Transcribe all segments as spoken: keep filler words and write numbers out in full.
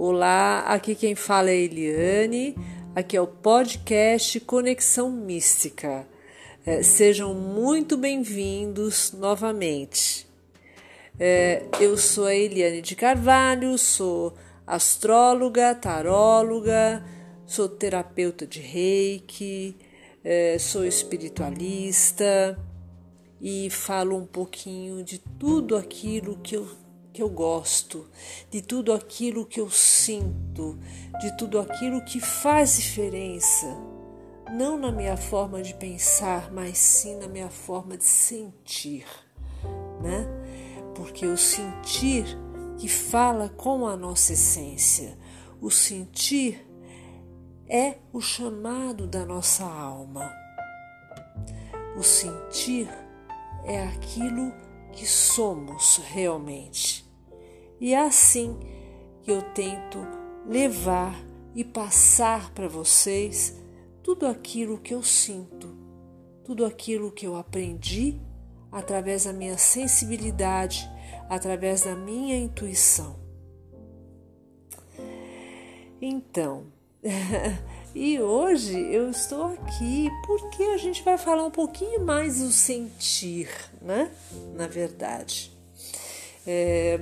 Olá, aqui quem fala é Eliane, aqui é o podcast Conexão Mística. É, sejam muito bem-vindos novamente. É, eu sou a Eliane de Carvalho, sou astróloga, taróloga, sou terapeuta de Reiki, é, sou espiritualista e falo um pouquinho de tudo aquilo que eu que eu gosto, de tudo aquilo que eu sinto, de tudo aquilo que faz diferença, não na minha forma de pensar, mas sim na minha forma de sentir, né? Porque o sentir que fala com a nossa essência, o sentir é o chamado da nossa alma. O sentir é aquilo que somos realmente. E é assim que eu tento levar e passar para vocês tudo aquilo que eu sinto, tudo aquilo que eu aprendi através da minha sensibilidade, através da minha intuição. Então, e hoje eu estou aqui porque a gente vai falar um pouquinho mais do sentir, né? Na verdade. É,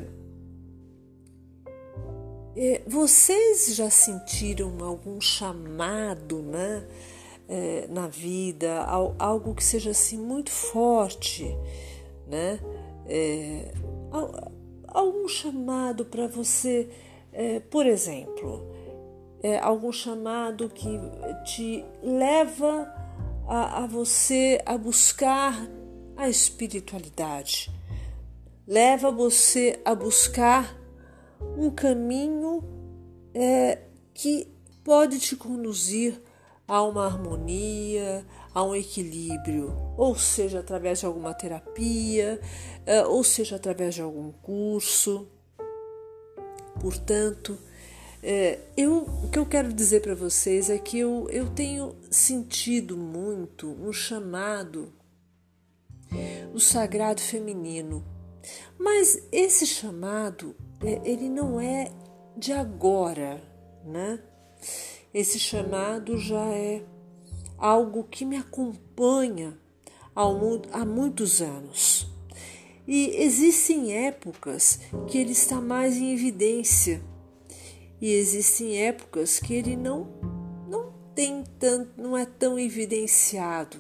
é, vocês já sentiram algum chamado, né? É, na vida, algo que seja assim muito forte, né? É, algum chamado para você, é, por exemplo, é, algum chamado que te leva a, a você a buscar a espiritualidade, leva você a buscar um caminho é, que pode te conduzir a uma harmonia, a um equilíbrio, ou seja, através de alguma terapia, ou seja, através de algum curso. Portanto, eu, o que eu quero dizer para vocês é que eu, eu tenho sentido muito um chamado do sagrado feminino, mas esse chamado, ele não é de agora, né? Esse chamado já é algo que me acompanha há muitos anos. E existem épocas que ele está mais em evidência. E existem épocas que ele não, não tem tanto, não é tão evidenciado.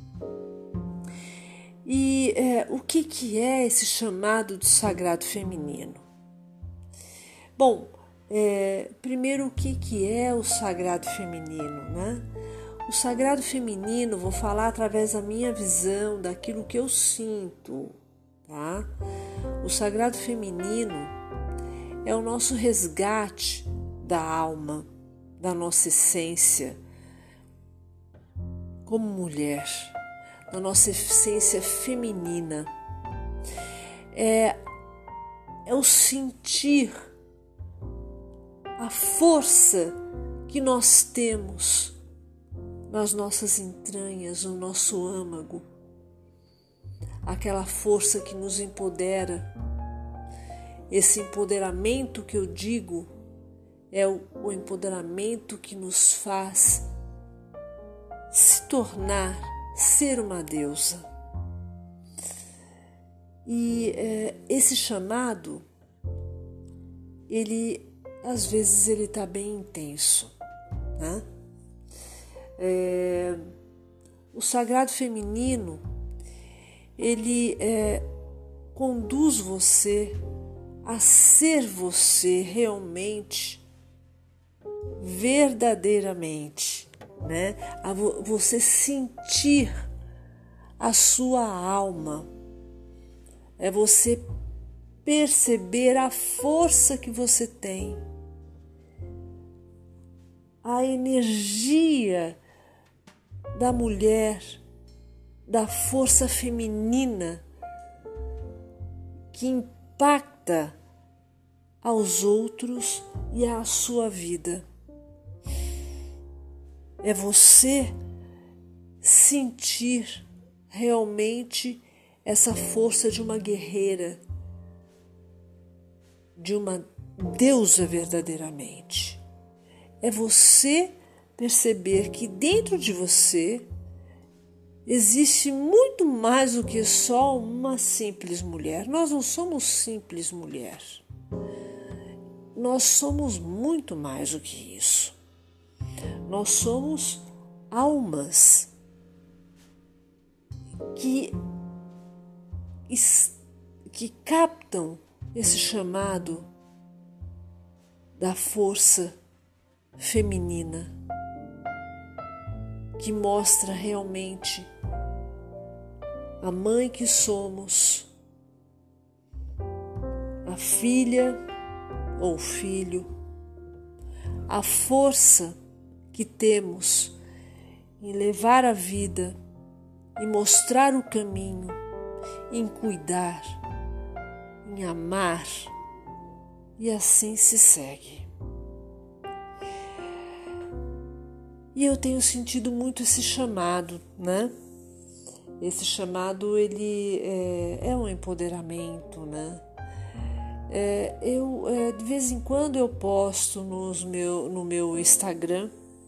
E é, o que, que é esse chamado do sagrado feminino? Bom, É, primeiro, o que, que é o sagrado feminino, né? O sagrado feminino, vou falar através da minha visão, daquilo que eu sinto, tá? O sagrado feminino é o nosso resgate da alma, da nossa essência como mulher, da nossa essência feminina. É, é o sentir a força que nós temos nas nossas entranhas, no nosso âmago, aquela força que nos empodera. Esse empoderamento que eu digo é o, o empoderamento que nos faz se tornar, ser uma deusa. E é, esse chamado, ele às vezes ele está bem intenso, né? É, o sagrado feminino, ele é, conduz você a ser você realmente, verdadeiramente, né? A vo- você sentir a sua alma, é você perceber a força que você tem, a energia da mulher, da força feminina que impacta aos outros e à sua vida. É você sentir realmente essa força de uma guerreira, de uma deusa verdadeiramente. É você perceber que dentro de você existe muito mais do que só uma simples mulher. Nós não somos simples mulher. Nós somos muito mais do que isso. Nós somos almas que, que captam esse chamado da força feminina, que mostra realmente a mãe que somos, a filha ou filho, a força que temos em levar a vida, em mostrar o caminho, em cuidar, em amar, e assim se segue. E eu tenho sentido muito esse chamado, né? Esse chamado, ele é, é um empoderamento, né? É, eu, é, de vez em quando eu posto nos meu, no meu Instagram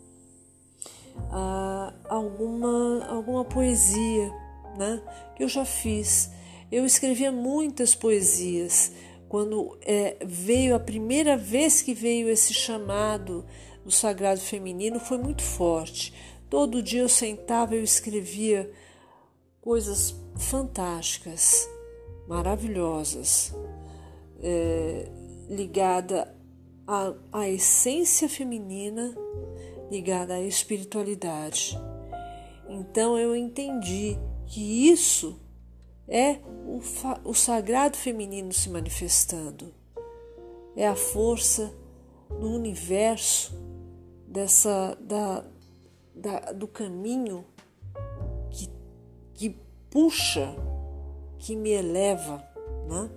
ah, alguma, alguma poesia, né, que eu já fiz. Eu escrevia muitas poesias. Quando é, veio a primeira vez que veio esse chamado do sagrado feminino, foi muito forte. Todo dia eu sentava e eu escrevia coisas fantásticas, maravilhosas, É, ligada à, à essência feminina, ligada à espiritualidade. Então eu entendi que isso é o, fa- o sagrado feminino se manifestando, é a força do universo, dessa, da, da, do caminho que, que puxa, que me eleva, né?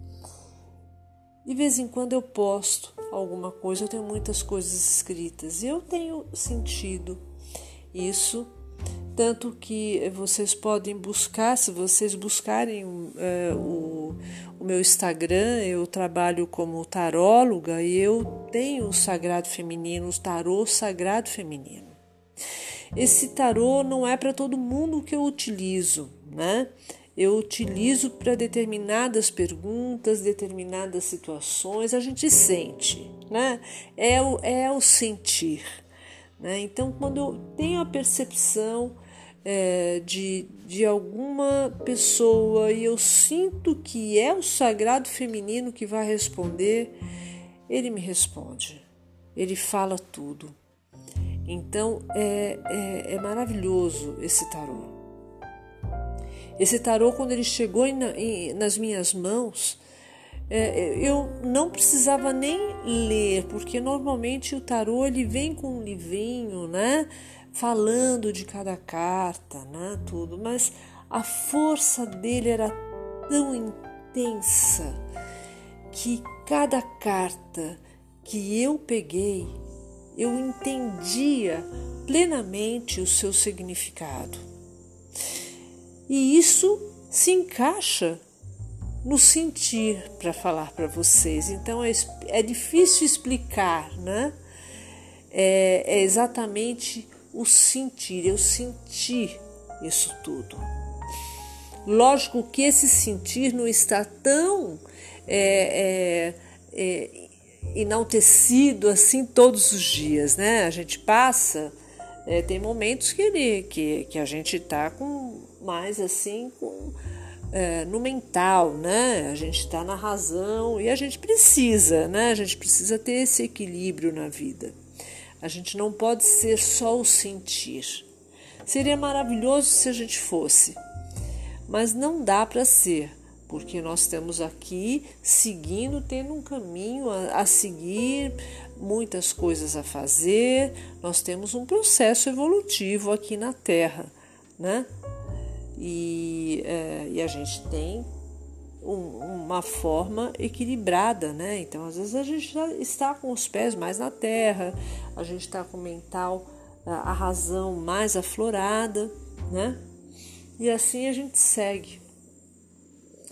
De vez em quando eu posto alguma coisa, eu tenho muitas coisas escritas e eu tenho sentido isso, tanto que vocês podem buscar, se vocês buscarem é, o, o meu Instagram, eu trabalho como taróloga e eu tenho o Sagrado Feminino, o tarô Sagrado Feminino. Esse tarô não é para todo mundo que eu utilizo, né? Eu utilizo para determinadas perguntas, determinadas situações, a gente sente, né? É o, é o sentir, né? Então, quando eu tenho a percepção é, de, de alguma pessoa e eu sinto que é o sagrado feminino que vai responder, ele me responde, ele fala tudo. Então, é, é, é maravilhoso esse tarô. Esse tarô, quando ele chegou em, em, nas minhas mãos, é, eu não precisava nem ler, porque normalmente o tarô ele vem com um livrinho, né, falando de cada carta, né, tudo, mas a força dele era tão intensa que cada carta que eu peguei, eu entendia plenamente o seu significado. E isso se encaixa no sentir para falar para vocês. Então é, é difícil explicar, né? É, é exatamente o sentir, eu senti isso tudo. Lógico que esse sentir não está tão é, é, é, enaltecido assim todos os dias, né? A gente passa, é, tem momentos que, ele, que, que a gente está com mais assim com, é, no mental, né? A gente está na razão e a gente precisa, né? A gente precisa ter esse equilíbrio na vida. A gente não pode ser só o sentir. Seria maravilhoso se a gente fosse, mas não dá para ser, porque nós estamos aqui seguindo, tendo um caminho a, a seguir, muitas coisas a fazer. Nós temos um processo evolutivo aqui na Terra, né? E, é, e a gente tem um, uma forma equilibrada, né? Então, às vezes a gente já está com os pés mais na terra, a gente está com o mental, a, a razão mais aflorada, né? E assim a gente segue.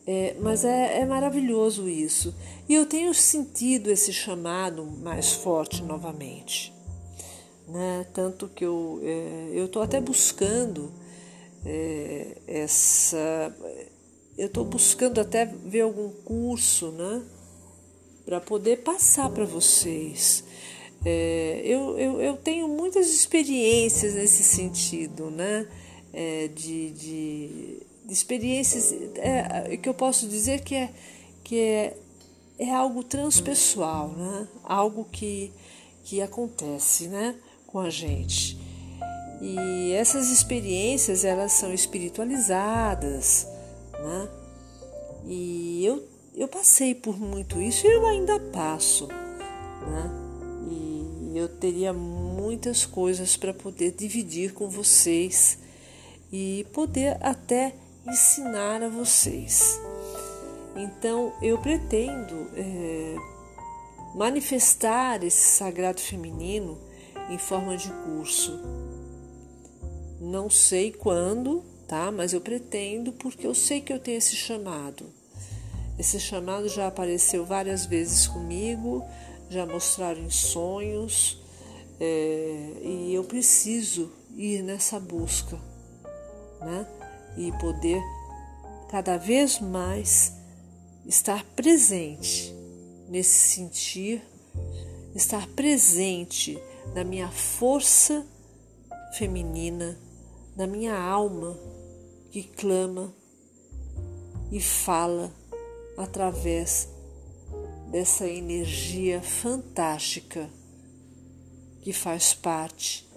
É, mas é, é maravilhoso isso. E eu tenho sentido esse chamado mais forte novamente. Né? Tanto que eu é, eu estou até buscando é, essa... Eu estou buscando até ver algum curso, né? Para poder passar para vocês. É, eu, eu, eu tenho muitas experiências nesse sentido, né? É, de, de, de experiências é, que eu posso dizer que é, que é, é algo transpessoal, né? Algo que, que acontece, né? Com a gente. E essas experiências, elas são espiritualizadas, né? E eu, eu passei por muito isso e eu ainda passo, né? E eu teria muitas coisas para poder dividir com vocês e poder até ensinar a vocês. Então eu pretendo é, manifestar esse sagrado feminino em forma de curso. Não sei quando, tá? Mas eu pretendo, porque eu sei que eu tenho esse chamado. Esse chamado já apareceu várias vezes comigo, já mostraram em sonhos, é, e eu preciso ir nessa busca, né? E poder cada vez mais estar presente nesse sentir, estar presente na minha força feminina, na minha alma que clama e fala através dessa energia fantástica que faz parte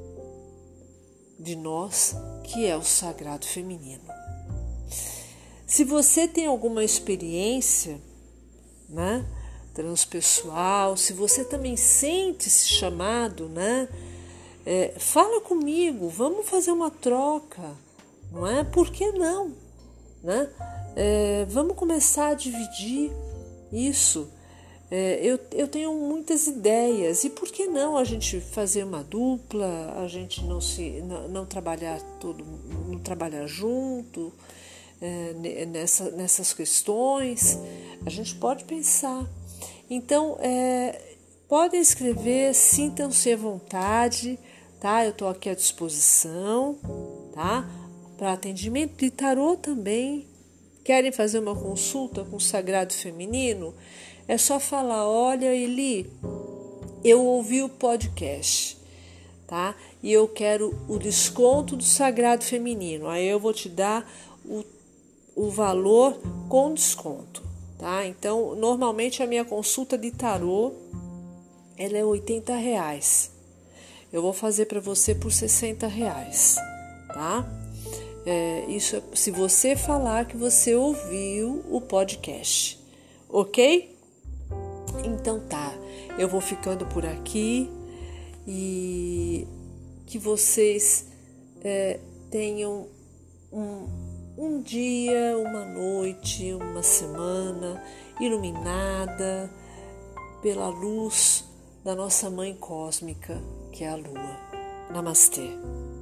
de nós, que é o sagrado feminino. Se você tem alguma experiência, né, transpessoal, se você também sente esse chamado, né, é, fala comigo, vamos fazer uma troca, não é? Por que não? Né? É, vamos começar a dividir isso. É, eu, eu tenho muitas ideias, e por que não a gente fazer uma dupla, a gente não, se, não, não trabalhar todo, não trabalhar junto é, nessa, nessas questões? A gente pode pensar. Então, é, podem escrever, sintam-se à vontade, tá? Eu estou aqui à disposição, tá? Para atendimento de tarô também. Querem fazer uma consulta com o Sagrado Feminino? É só falar, olha, Eli, eu ouvi o podcast, tá? E eu quero o desconto do Sagrado Feminino. Aí eu vou te dar o, o valor com desconto, tá? Então, normalmente a minha consulta de tarô, ela é oitenta reais. Eu vou fazer para você por sessenta reais, tá? É, isso é se você falar que você ouviu o podcast, ok? Então tá, eu vou ficando por aqui e que vocês é, tenham um, um dia, uma noite, uma semana iluminada pela luz da nossa mãe cósmica, que é a Lua. Namastê.